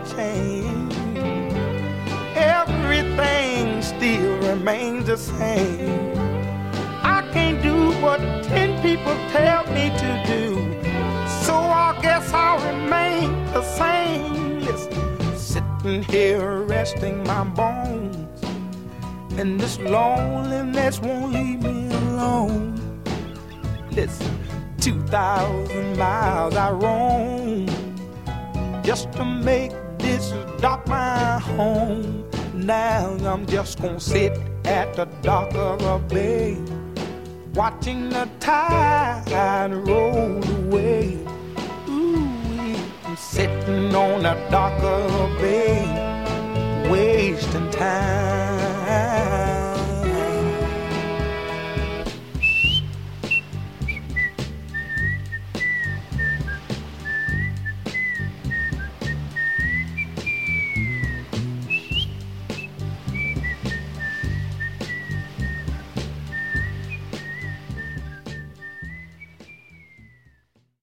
change. Everything still remains the same. I can't do what 10 people tell me to do, so I guess I'll remain the same. Listen, sitting here resting my bones, and this loneliness won't leave me alone. Listen, 2,000 miles I roam just to make this dock my home. Now I'm just gonna sit at the dock of a bay, watching the tide roll away. Ooh, I'm sitting on the dock of a bay, wasting time.